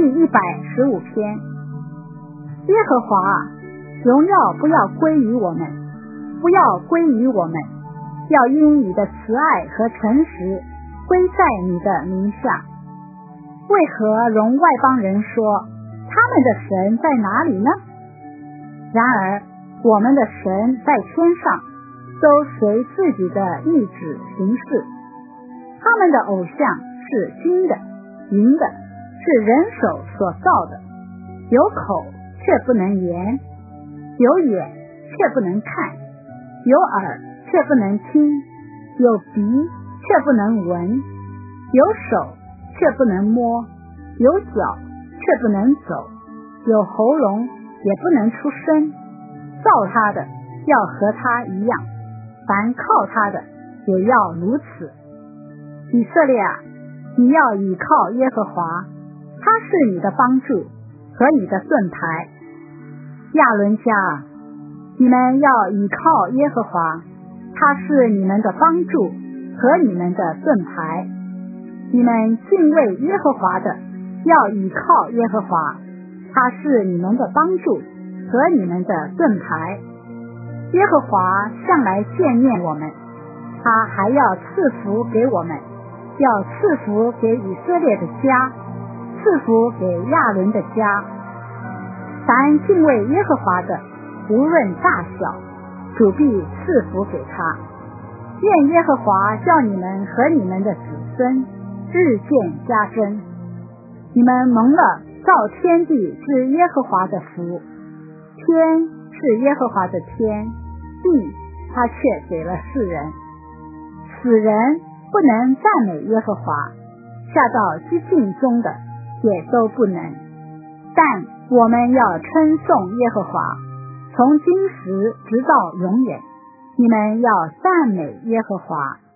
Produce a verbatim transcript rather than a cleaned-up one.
第一百十五篇。耶和华，荣耀不要归于我们，不要归于我们，要因你的慈爱和诚实归在你的名下。为何容外邦人说他们的神在哪里呢？然而我们的神在天上，都随自己的意志行事。他们的偶像是金的银的，是人手所造的，有口却不能言，有眼却不能看，有耳却不能听，有鼻却不能闻，有手却不能摸，有脚却不能走，有喉咙也不能出声。造他的要和他一样，凡靠他的也要如此。以色列啊，你要倚靠耶和华，他是你的帮助和你的盾牌。亚伦家啊，你们要倚靠耶和华，他是你们的帮助和你们的盾牌。你们敬畏耶和华的，要倚靠耶和华，他是你们的帮助和你们的盾牌。耶和华向来眷念我们，他还要赐福给我们，要赐福给以色列的家，赐福给亚伦的家。凡敬畏耶和华的，无论大小，主必赐福给他。愿耶和华叫你们和你们的子孙日渐加增。你们蒙了造天地之耶和华的福。天是耶和华的天，地他却给了世人。死人不能赞美耶和华，下到寂静中的也都不能。但我们要称颂耶和华，从今时直到永远。你们要赞美耶和华。